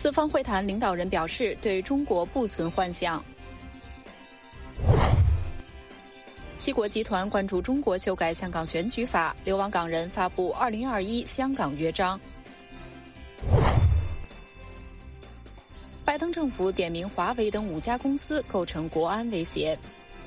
四方会谈领导人表示，对中国不存幻想。七国集团关注中国修改香港选举法，流亡港人发布2021香港约章。拜登政府点名华为等5家公司构成国安威胁。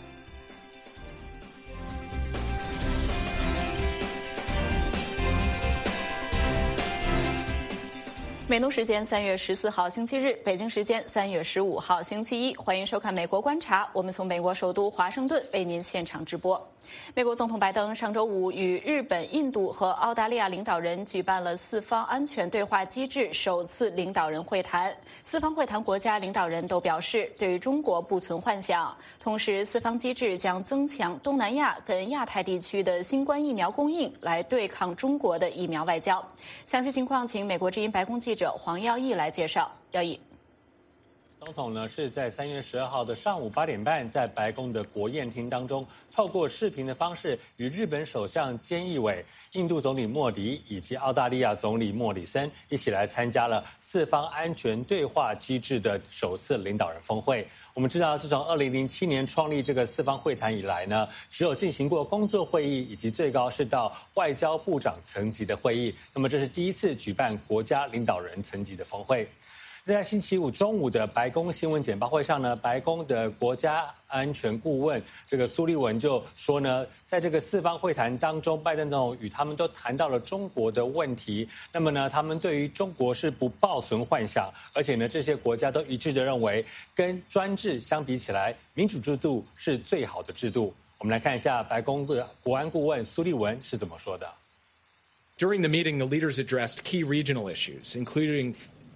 美东时间3月14号星期日，北京时间3月15号星期一，欢迎收看《美国观察》，我们从美国首都华盛顿为您现场直播。美国总统拜登上周五与日本、印度和澳大利亚领导人举办了四方安全对话机制首次领导人会谈。四方会谈国家领导人都表示，对于中国不存幻想。同时，四方机制将增强东南亚跟亚太地区的新冠疫苗供应，来对抗中国的疫苗外交。详细情况，请美国之音白宫记者黄耀义来介绍。耀义。 总统呢是在3月12号的上午8点半，在白宫的国宴厅当中，透过视频的方式与日本首相菅义伟、印度总理莫迪以及澳大利亚总理莫里森一起来参加了四方安全对话机制的首次领导人峰会。我们知道，自从2007年创立这个四方会谈以来呢，只有进行过工作会议，以及最高是到外交部长层级的会议。那么这是第一次举办国家领导人层级的峰会。在星期五中午的白宫新闻简报会上呢，白宫的国家安全顾问这个苏利文就说呢，在这个四方会谈当中，拜登总统与他们都谈到了中国的问题。那么呢，他们对于中国是不抱存幻想，而且呢，这些国家都一致的认为，跟专制相比起来，民主制度是最好的制度。我们来看一下白宫的国安顾问苏利文是怎么说的。 During the meeting, the leaders addressed key regional issues, including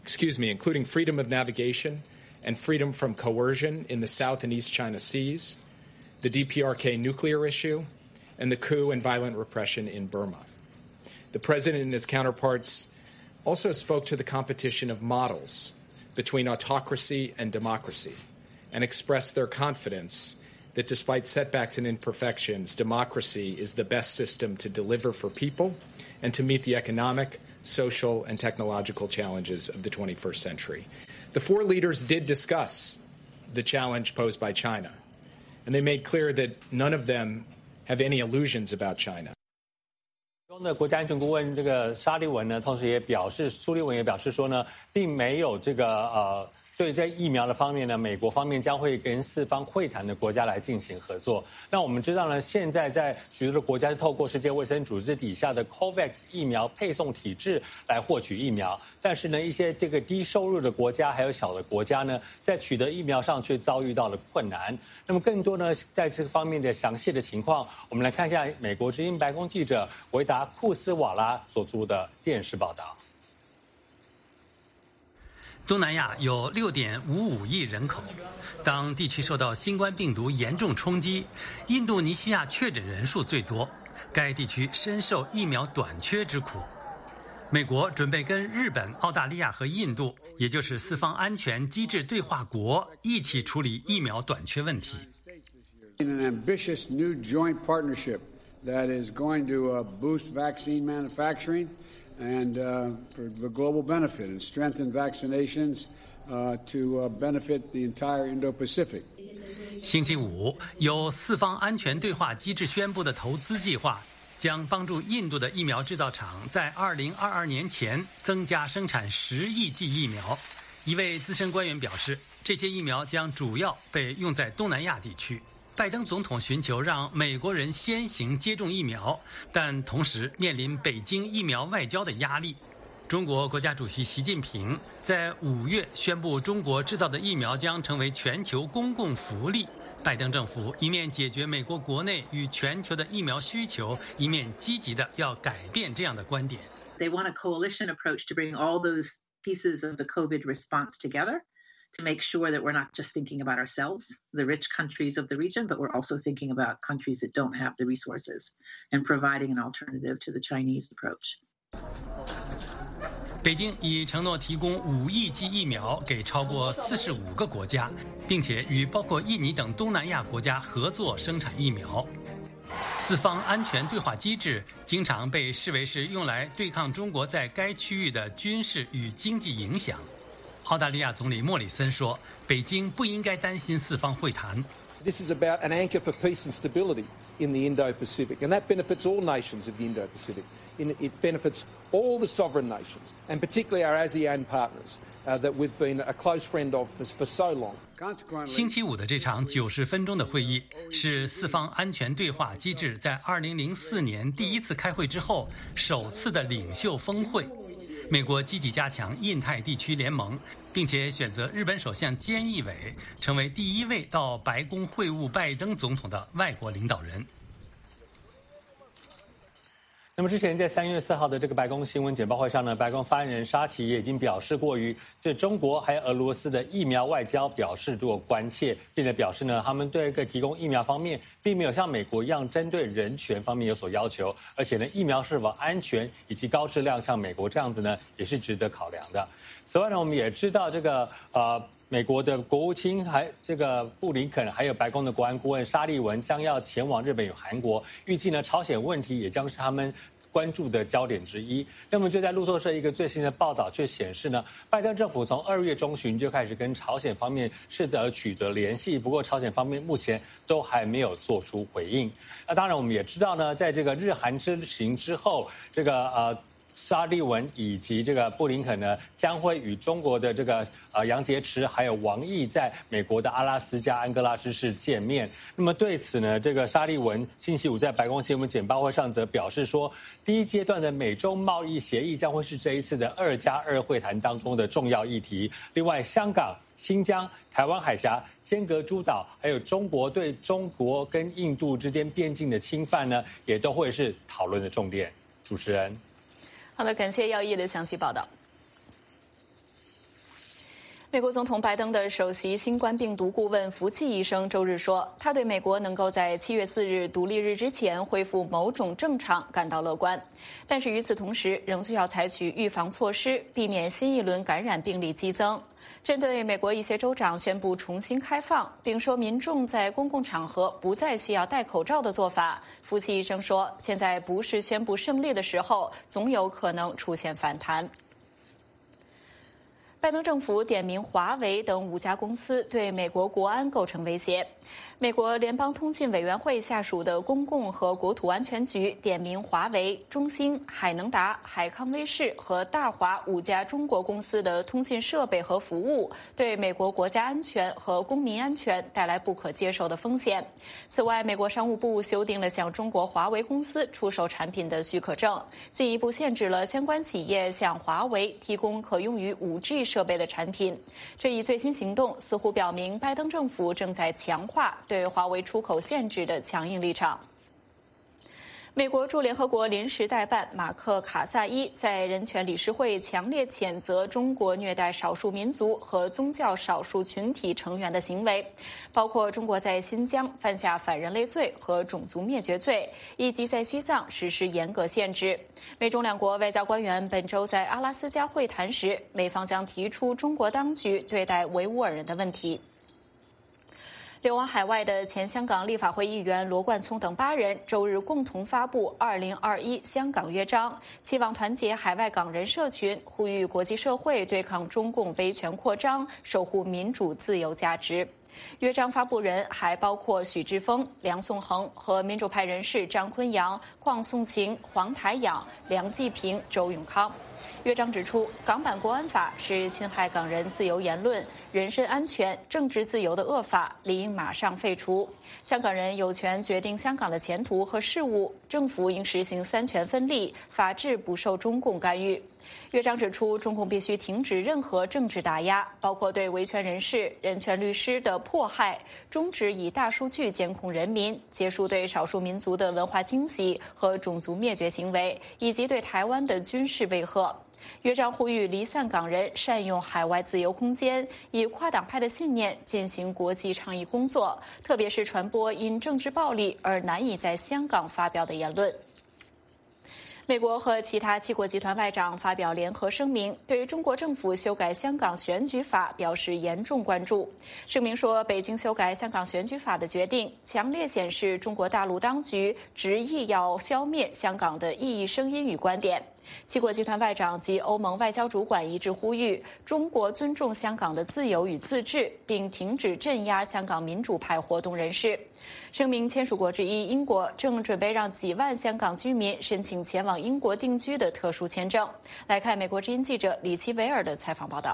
freedom of navigation and freedom from coercion in the South and East China Seas, the DPRK nuclear issue, and the coup and violent repression in Burma. The president and his counterparts also spoke to the competition of models between autocracy and democracy and expressed their confidence that despite setbacks and imperfections, democracy is the best system to deliver for people and to meet the economic, social, and technological challenges of the 21st century. The four leaders did discuss the challenge posed by China, and they made clear that none of them have any illusions about China. 中的国家安全顾问这个沙利文呢，同时也表示，苏利文也表示说呢，并没有这个对，在疫苗的方面呢，美国方面将会跟四方会谈的国家来进行合作。那我们知道呢，现在在许多的国家是透过世界卫生组织底下的 COVAX 疫苗配送体制来获取疫苗，但是呢，一些这个低收入的国家还有小的国家呢，在取得疫苗上却遭遇到了困难。那么更多呢，在这个方面的详细的情况，我们来看一下美国之音白宫记者维达库斯瓦拉所做的电视报道。 东南亚有6.55亿人口，当地区受到新冠病毒严重冲击，印度尼西亚确诊人数最多，该地区深受疫苗短缺之苦。美国准备跟日本、澳大利亚和印度，也就是四方安全机制对话国，一起处理疫苗短缺问题。 An ambitious new joint partnership that is going to boost vaccine manufacturing.And for the global benefit and strengthen vaccinations to benefit the entire Indo-Pacific. 星期五，由四方安全对话机制宣布的投资计划，将帮助印度的疫苗制造厂在2022年前增加生产10亿剂疫苗。一位资深官员表示，这些疫苗将主要被用在东南亚地区。拜登总统寻求让美国人先行接种疫苗，但同时面临北京疫苗外交的压力。中国国家主席习近平在5月宣布，中国制造的疫苗将成为全球公共福利。拜登政府一面解决美国国内与全球的疫苗需求，一面积极的要改变这样的观点。 They want a coalition approach to bring all those pieces of the COVID response together.To make sure that we're not just thinking about ourselves, the rich countries of the region, but we're also thinking about countries that don't have the resources and providing an alternative to the Chinese approach. 北京已承诺提供5亿剂疫苗给超过45个国家，并且与包括印尼等东南亚国家合作生产疫苗。四方安全对话机制经常被视为是用来对抗中国在该区域的军事与经济影响。 澳大利亚总理莫里森说，北京不应该担心四方会谈。 This is about an anchor for peace and stability in the Indo-Pacific, and that benefits all nations of the Indo-Pacific. It benefits all the sovereign nations, and particularly our ASEAN partners that we've been a close friend of for so long. 星期五的这场90分钟的会议是四方安全对话机制在2004年第一次开会之后首次的领袖峰会。美国积极加强印太地区联盟，并且选择日本首相菅义伟成为第一位到白宫会晤拜登总统的外国领导人。 那么之前在3月4号的这个白宫新闻简报会上呢，白宫发言人沙奇也已经表示过于对中国还有俄罗斯的疫苗外交表示过关切，并且表示呢，他们对这个提供疫苗方面并没有像美国一样针对人权方面有所要求，而且呢，疫苗是否安全以及高质量像美国这样子呢，也是值得考量的。此外呢，我们也知道这个美国的国务卿这个布林肯，还有白宫的国安顾问沙利文将要前往日本与韩国，预计呢朝鲜问题也将是他们关注的焦点之一。那么就在路透社一个最新的报道却显示呢，拜登政府从2月中旬就开始跟朝鲜方面取得联系，不过朝鲜方面目前都还没有做出回应。那当然我们也知道呢，在这个日韩之行之后，这个沙利文以及这个布林肯呢，将会与中国的这个杨洁篪还有王毅在美国的阿拉斯加安哥拉之市见面。那么对此呢，这个沙利文星期五在白宫新闻简报会上则表示说，第一阶段的美中贸易协议将会是这一次的2+2会谈当中的重要议题。另外，香港、新疆、台湾海峡、尖阁诸岛，还有中国对中国跟印度之间边境的侵犯呢，也都会是讨论的重点。主持人。 好的，感谢耀毅的详细报道。美国总统拜登的首席新冠病毒顾问福奇医生周日说，他对美国能够在7月4日独立日之前恢复某种正常感到乐观，但是与此同时，仍需要采取预防措施，避免新一轮感染病例激增。针对美国一些州长宣布重新开放，并说民众在公共场合不再需要戴口罩的做法，福奇医生说，现在不是宣布胜利的时候，总有可能出现反弹。拜登政府点名华为等5家公司对美国国安构成威胁。美国联邦通信委员会下属的公共和国土安全局点名华为、中兴、海能达、海康威视和大华5家中国公司的通信设备和服务对美国国家安全和公民安全带来不可接受的风险。此外，美国商务部修订了向中国华为公司出售产品的许可证，进一步限制了相关企业向华为提供可用于5G 设备的产品。这一最新行动似乎表明拜登政府正在强化对华为出口限制的强硬立场。美国驻联合国临时代办马克·卡萨伊在人权理事会强烈谴责中国虐待少数民族和宗教少数群体成员的行为，包括中国在新疆犯下反人类罪和种族灭绝罪，以及在西藏实施严格限制。美中两国外交官员本周在阿拉斯加会谈时，美方将提出中国当局对待维吾尔人的问题。流亡海外的前香港立法会议员罗冠聪等8人周日共同发布2021香港约章，期望团结海外港人社群，呼吁国际社会对抗中共威权扩张，守护民主自由价值。约章发布人还包括许志峰、梁颂恒和民主派人士张坤阳、邝颂晴、黄台仰、梁继平、周永康。约章指出，港版国安法是侵害港人自由言论、人身安全、政治自由的恶法，理应马上废除。香港人有权决定香港的前途和事务，政府应实行3权分立，法治不受中共干预。约章指出，中共必须停止任何政治打压，包括对维权人士、人权律师的迫害，终止以大数据监控人民，结束对少数民族的文化清洗和种族灭绝行为，以及对台湾的军事威吓。约章呼吁离散港人善用海外自由空间，以跨党派的信念进行国际倡议工作，特别是传播因政治暴力而难以在香港发表的言论。美国和其他7国集团外长发表联合声明，对于中国政府修改香港选举法表示严重关注。声明说，北京修改香港选举法的决定强烈显示中国大陆当局执意要消灭香港的异议声音与观点。 七国集团外长及欧盟外交主管一致呼吁中国尊重香港的自由与自治，并停止镇压香港民主派活动人士。声明签署国之一英国正准备让几万香港居民申请前往英国定居的特殊签证。来看美国之音记者李奇维尔的采访报道。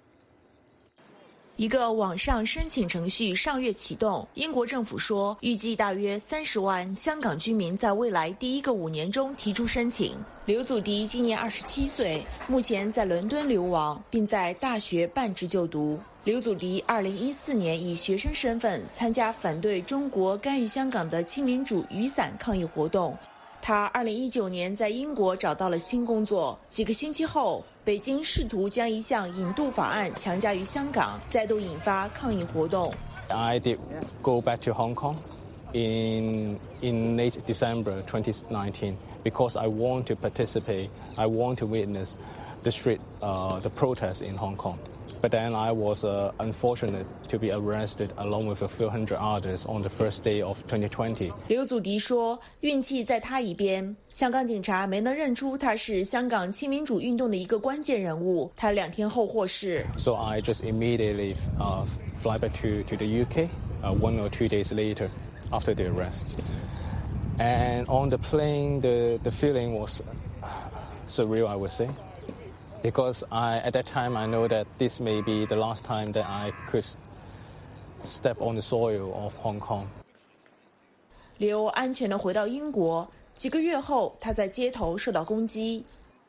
一个网上申请程序上月启动，英国政府说，预计大约30万香港居民在未来第一个5年中提出申请。刘祖迪今年27岁，目前在伦敦流亡，并在大学半职就读。刘祖迪2014年以学生身份参加反对中国干预香港的亲民主雨伞抗议活动。他2019年在英国找到了新工作，几个星期后，北京试图将一项引渡法案强加于香港，再度引发抗议活动。 I did go back to Hong Kong in late December 2019 because I want to participate, I want to witness the protest in Hong Kong. But then I was unfortunate to be arrested along with a few hundred others on the first day of 2020. 刘祖迪说，运气在他一边，香港警察没能认出他是香港亲民主运动的一个关键人物。他2天后获释。 So I just immediately fly back to the UK 1 or 2 days later after the arrest. And on the plane, the feeling was surreal, I would say.Because at that time I know that this may be the last time that I could step on the soil of Hong Kong. 刘安全地回到英国，几个月后，他在街头受到攻击。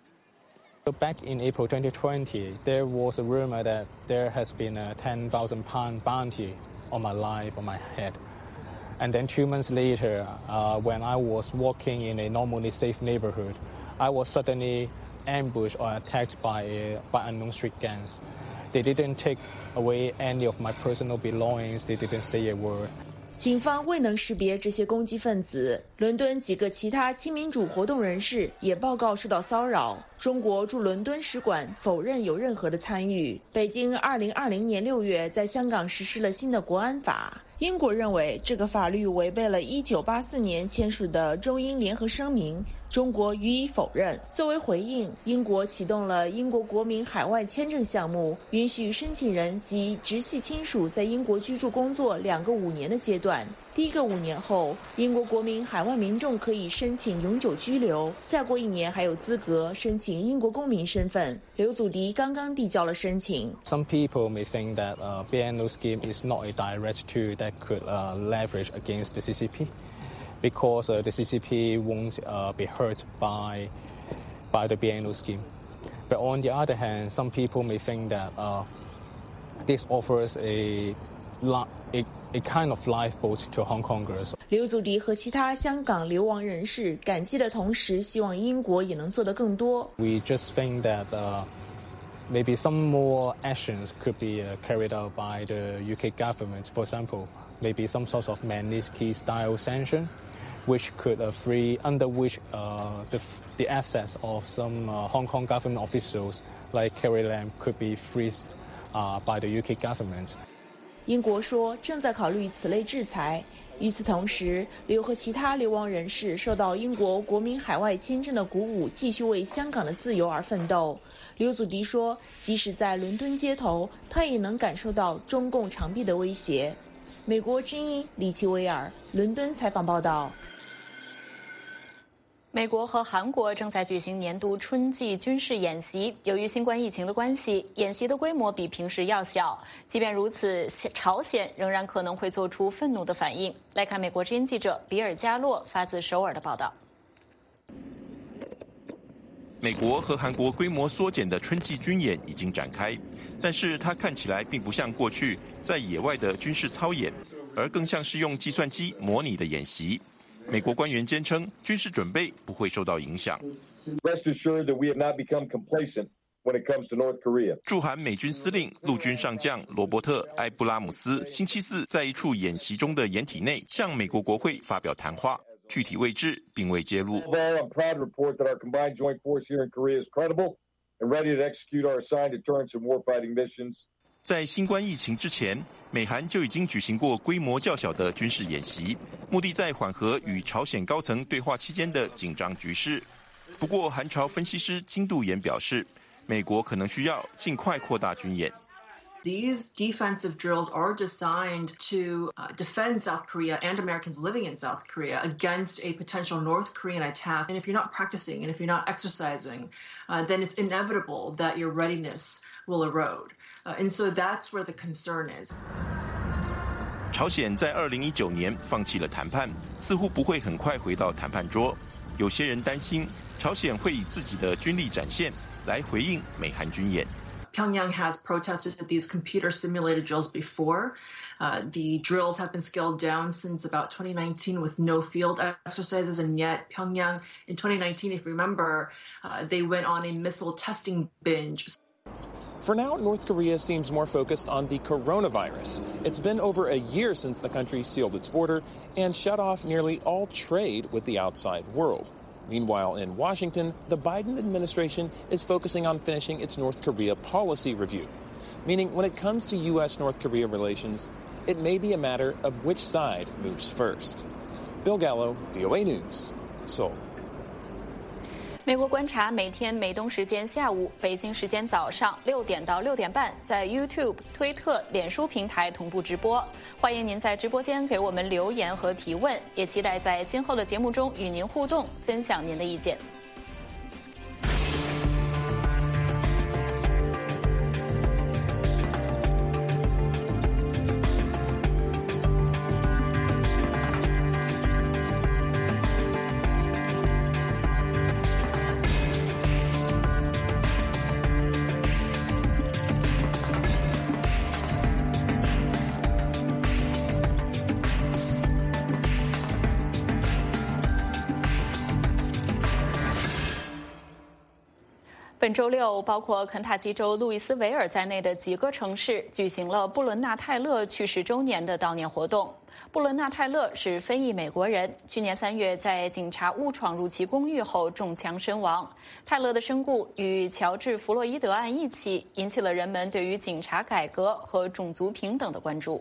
Back in April 2020, there was a rumor that there has been a £10,000 bounty on my life, on my head. And then 2 months later, when I was walking in a normally safe neighborhood, I was suddenly ambushed or attacked by unknown street gangs. They didn't take away any of my personal belongings. They didn't say a word. 警方未能识别这些攻击分子。伦敦几个其他亲民主活动人士也报告受到骚扰。中国驻伦敦使馆否认有任何的参与。北京2020年6月在香港实施了新的国安法。英国认为这个法律违背了1984年签署的中英联合声明，中国予以否认。作为回应，英国启动了英国国民海外签证项目，允许申请人及直系亲属在英国居住工作2个5年的阶段。第一个5年后，英国国民海外民众可以申请永久居留，再过1年还有资格申请英国公民身份。刘祖迪刚刚递交了申请。 Some people may think that BNO scheme is not a direct tool that could leverage against the CCP, because the CCP won't be hurt by the BNO scheme. But on the other hand, some people may think that this offers a kind of lifeboat to Hong Kongers. 刘祖迪和其他香港流亡人士感激的同时，希望英国也能做得更多。 We just think that maybe some more actions could be carried out by the UK government. For example, maybe some sort of Magnitsky-style sanction, which could under which the assets of some Hong Kong government officials like Carrie Lam could be freezed by the UK government. 英国说正在考虑此类制裁。与此同时，刘和其他流亡人士受到英国国民海外签证的鼓舞，继续为香港的自由而奋斗。刘祖迪说，即使在伦敦街头，他也能感受到中共长臂的威胁。美国之音李奇维尔，伦敦采访报道。 美国和韩国正在举行年度春季军事演习，由于新冠疫情的关系，演习的规模比平时要小。即便如此，朝鲜仍然可能会做出愤怒的反应。来看美国之音记者比尔加洛发自首尔的报道。 美国和韩国规模缩减的春季军演已经展开，但是它看起来并不像过去在野外的军事操演，而更像是用计算机模拟的演习。美国官员坚称，军事准备不会受到影响。 Rest assured that we have not become complacent when it comes to North Korea. 驻韩美军司令陆军上将罗伯特·埃布拉姆斯星期四在一处演习中的掩体内向美国国会发表谈话，具体位置并未揭露。 I'm proud to report that our combined joint force here in Korea is credible and ready to execute our assigned deterrence and warfighting missions. 在新冠疫情之前，美韩就已经举行过规模较小的军事演习，目的在缓和与朝鲜高层对话期间的紧张局势。 不过，韩朝分析师金度妍表示，美国可能需要尽快扩大军演。 These defensive drills are designed to defend South Korea and Americans living in South Korea against a potential North Korean attack. And if you're not practicing and if you're not exercising, then it's inevitable that your readiness will erode. And so that's where the concern is. 朝鲜在2019年放弃了谈判，似乎不会很快回到谈判桌。有些人担心，朝鲜会以自己的军力展现来回应美韩军演。 Pyongyang has protested these computer simulated drills before. The drills have been scaled down since about 2019 with no field exercises, and yet Pyongyang in 2019, if you remember, they went on a missile testing binge. For now, North Korea seems more focused on the coronavirus. It's been over a year since the country sealed its border and shut off nearly all trade with the outside world. Meanwhile, in Washington, the Biden administration is focusing on finishing its North Korea policy review, meaning when it comes to U.S.-North Korea relations, it may be a matter of which side moves first. Bill Gallo, VOA News, Seoul. 美国观察每天美东时间下午、北京时间早上6点到6点半，在 YouTube、推特、脸书平台同步直播。欢迎您在直播间给我们留言和提问，也期待在今后的节目中与您互动，分享您的意见。本周六，包括肯塔基州路易斯维尔在内的几个城市举行了布伦纳泰勒去世周年的悼念活动。布伦纳泰勒是非裔美国人，去年3月在警察误闯入其公寓后中枪身亡。泰勒的身故与乔治·弗洛伊德案一起，引起了人们对于警察改革和种族平等的关注。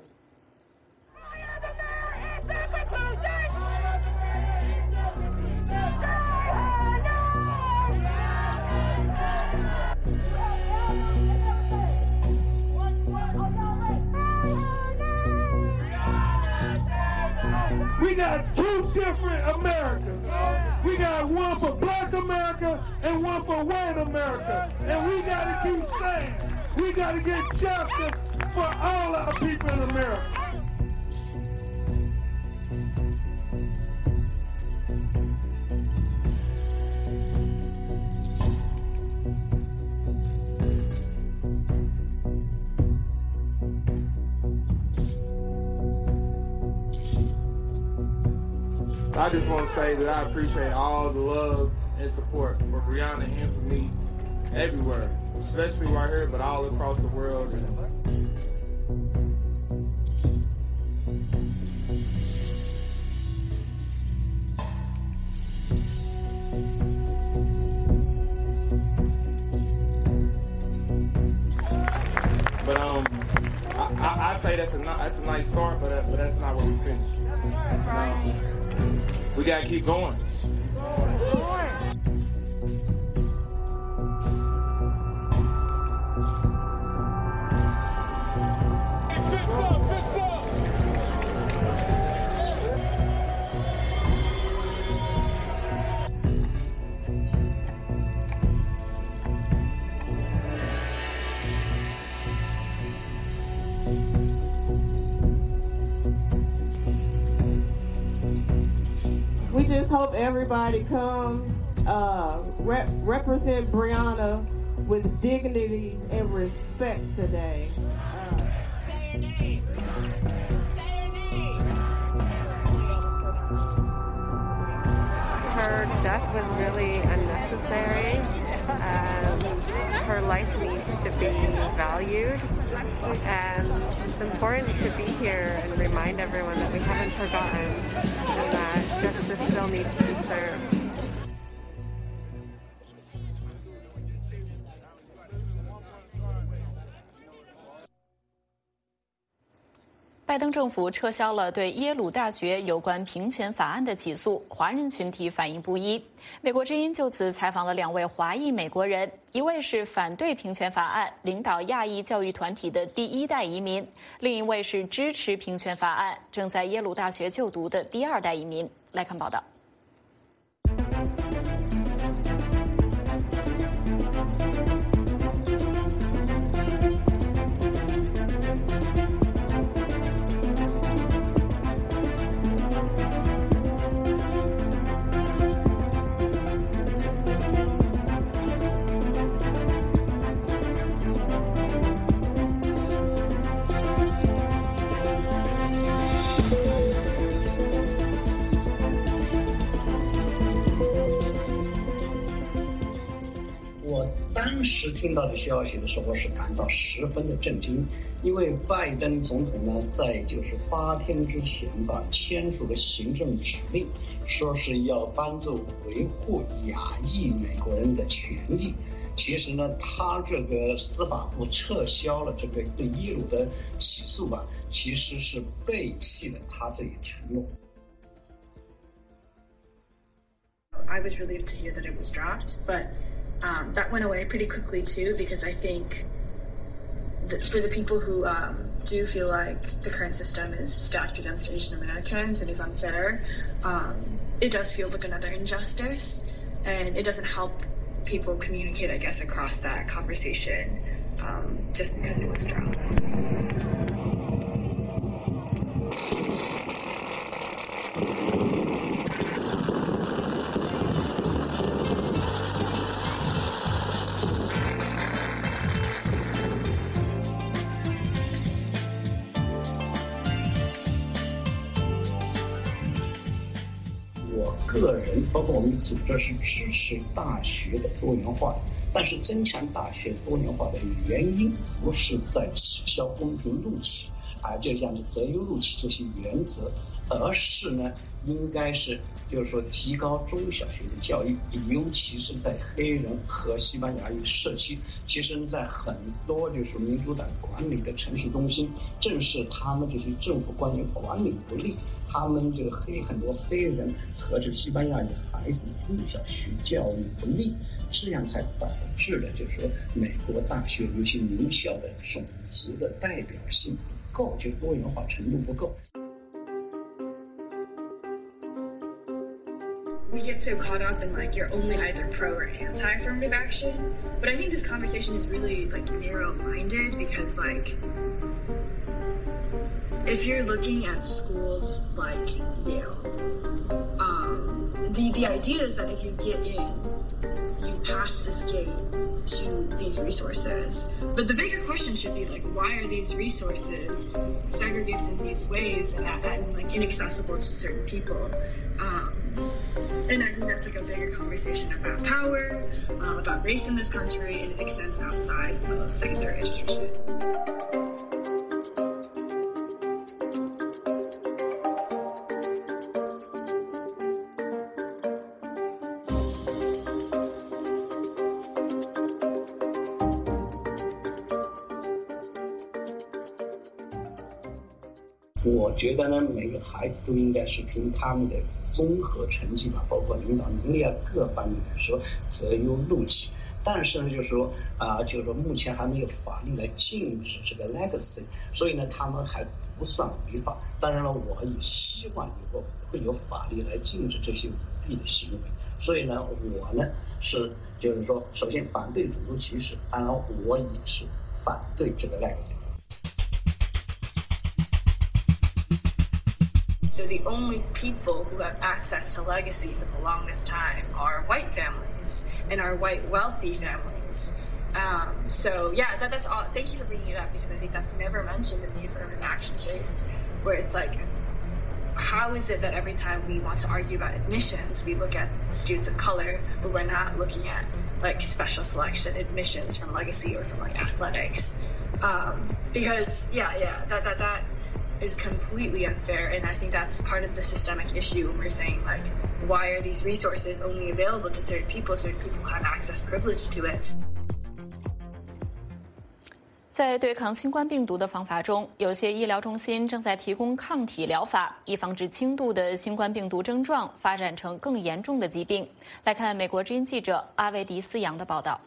We got two different Americas. We got one for black America and one for white America. And we got to keep saying, we got to get justice for all our people in America. I just want to say that I appreciate all the love and support for Breonna and for me everywhere, especially right here, but all across the world. But I say that's a nice start, but that's not where we finish. We gotta keep going. We just hope everybody come represent Breonna with dignity and respect today. Say your name. Say your name. Her death was really unnecessary. Her life needs to be valued, and it's important to be here and remind everyone that we haven't forgotten and that justice still needs to be served. 拜登政府撤销了对耶鲁大学有关平权法案的起诉，华人群体反应不一。美国之音就此采访了2位华裔美国人，一位是反对平权法案、领导亚裔教育团体的第1代移民，另一位是支持平权法案、正在耶鲁大学就读的第2代移民。来看报道。 当时听到的消息的时候，我是感到十分的震惊，因为拜登总统呢，在8天之前吧，签署了行政指令，说是要帮助维护亚裔美国人的权益。其实呢，他这个司法部撤销了这个对耶鲁的起诉吧，其实是背弃了他这一承诺。 I was relieved to hear that it was dropped, but that went away pretty quickly too, because I think that for the people who do feel like the current system is stacked against Asian Americans and is unfair, it does feel like another injustice, and it doesn't help people communicate, I guess, across that conversation just because it was dropped. 个人包括我们组织是支持大学的多元化，但是增强大学多元化的原因不是在取消公平录取，就像是择优录取这些原则，而是呢，应该是提高中小学的教育，尤其是在黑人和西班牙裔社区。其实在很多民主党管理的城市中心，正是他们这些政府官员管理不力，他们很多黑人和西班牙裔孩子中小学教育不力，这样才导致了美国大学尤其名校的种族的代表性不够，多元化程度不够。 We get so caught up in you're only either pro or anti-affirmative action, but I think this conversation is really narrow-minded because if you're looking at schools like Yale, the idea is that if you get in, you pass this gate to these resources. But the bigger question should be why are these resources segregated in these ways and inaccessible to certain people? And I think that's a bigger conversation about power, about race in this country, and it extends outside of secondary education. 我觉得呢，每个孩子都应该是凭他们的综合成绩吧，包括领导能力各方面来说择优录取。但是呢，目前还没有法律来禁止这个 legacy， 所以呢，他们还不算违法。当然了，我也希望以后会有法律来禁止这些舞弊的行为。所以呢，我呢是首先反对种族歧视，当然我也是反对这个 legacy。 So the only people who have access to legacy for the longest time are white families and are white wealthy families. So yeah, that's all. Thank you for bringing it up because I think that's never mentioned in the affirmative action case, where it's how is it that every time we want to argue about admissions, we look at students of color, but we're not looking at special selection admissions from legacy or from athletics? Because that is completely unfair, and I think that's part of the systemic issue when we're saying why are these resources only available to certain people who have access privilege to it? 在对抗新冠病毒的方法中，有些医疗中心正在提供抗体疗法，以防止轻度的新冠病毒症状发展成更严重的疾病。来看美国之音记者阿维迪斯扬的报道。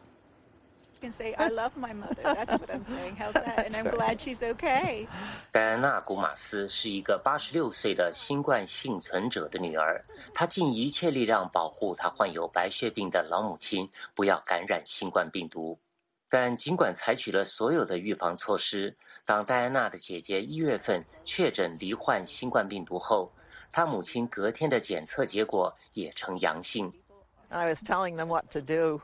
I love my mother. That's what I'm saying. How's that? And I'm glad she's okay. 戴安娜·古马斯是一个86岁的新冠幸存者的女儿，她尽一切力量保护她患有白血病的老母亲不要感染新冠病毒。但尽管采取了所有的预防措施，当戴安娜的姐姐1月份确诊罹患新冠病毒后，她母亲隔天的检测结果也呈阳性。 I was telling them what to do.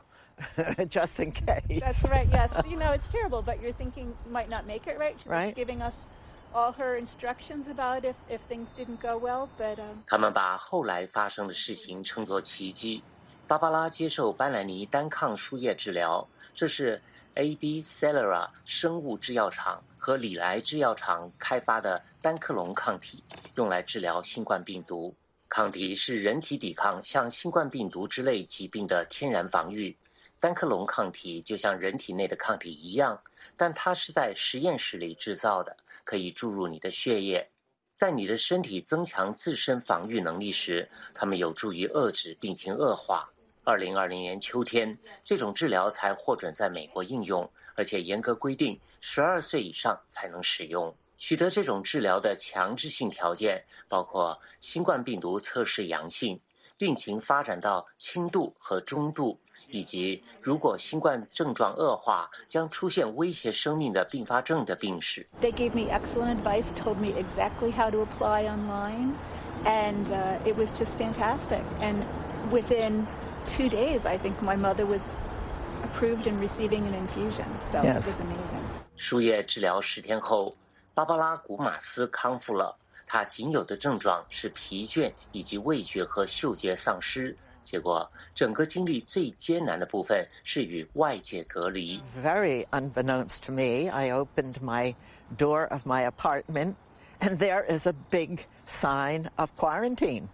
Just in case. That's right, yes. You know, it's terrible, but you're thinking you might not make it, right? She was giving us all her instructions about if things didn't go well, but... 他们把后来发生的事情称作奇迹。芭芭拉接受班兰尼单抗输液治疗，这是 AB Celera 生物制药厂和礼来制药厂开发的单克隆抗体，用来治疗新冠病毒。抗体是人体抵抗像新冠病毒之类疾病的天然防御。单克隆抗体就像人体内的抗体一样，但它是在实验室里制造的，可以注入你的血液。在你的身体增强自身防御能力时，它们有助于遏制病情恶化。2020年秋天，这种治疗才获准在美国应用，而且严格规定12岁以上才能使用。取得这种治疗的强制性条件包括新冠病毒测试阳性、病情发展到轻度和中度，以及如果新冠症状恶化将出现威胁生命的并发症的病史。 They gave me excellent advice, told me exactly how to apply online, and it was just fantastic. And within 2 days, I think my mother was approved and receiving an infusion, so it was amazing. 输液治疗10天后，芭芭拉·古马斯康复了。她仅有的症状是疲倦以及味觉和嗅觉丧失。结果，整个经历最艰难的部分是与外界隔离。 Very unbeknownst to me, I opened my door of my apartment, and there is a big sign of quarantine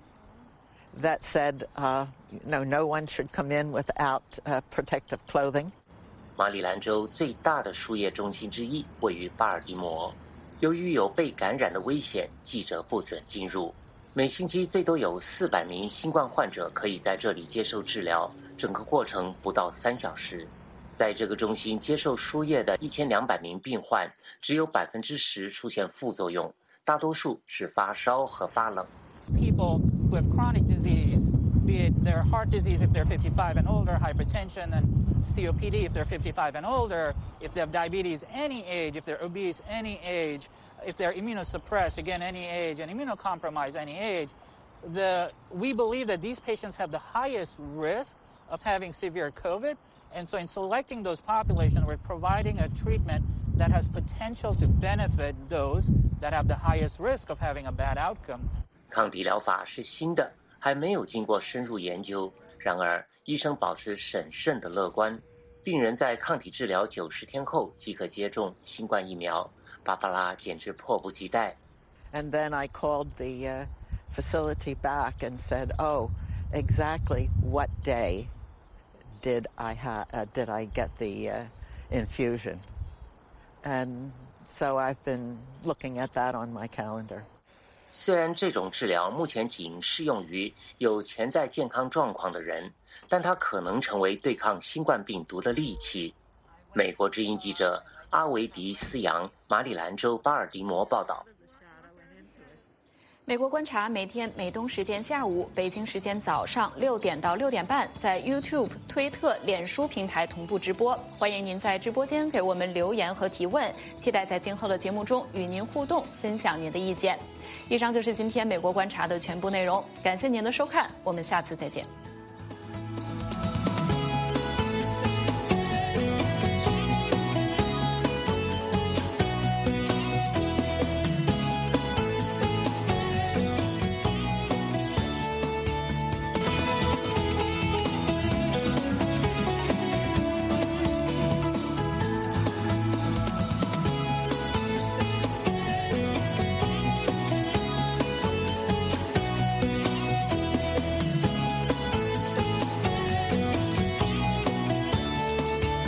that said, no one should come in without protective clothing. 马里兰州最大的输液中心之一位于巴尔的摩，由于有被感染的危险，记者不准进入。每星期最多有400名新冠患者可以在这里接受治疗，整个过程不到3小时。在这个中心接受输液的1200名病患，只有10%出现副作用，大多数是发烧和发冷。 People who have chronic disease, be it their heart disease if they're 55 and older, hypertension and COPD if they're 55 and older, if they have diabetes any age, if they're obese any age,if they're immunosuppressed, again, any age, and immunocompromised, any age, we believe that these patients have the highest risk of having severe COVID. And so in selecting those populations, we're providing a treatment that has potential to benefit those that have the highest risk of having a bad outcome. 抗体疗法是新的，还没有经过深入研究。然而，医生保持审慎的乐观。病人在抗体治疗90天后即可接种新冠疫苗。芭芭拉简直迫不及待。 And then I called the facility back and said, "Oh, exactly what day did I get the infusion?" And so I've been looking at that on my calendar. 虽然这种治疗目前仅适用于有潜在健康状况的人，但它可能成为对抗新冠病毒的利器。美国之音记者阿维迪斯扬，马里兰州巴尔的摩报道。 美国观察每天美东时间下午、北京时间早上6点到6点半，在 YouTube、推特、脸书平台同步直播。欢迎您在直播间给我们留言和提问，期待在今后的节目中与您互动，分享您的意见。以上就是今天美国观察的全部内容，感谢您的收看，我们下次再见。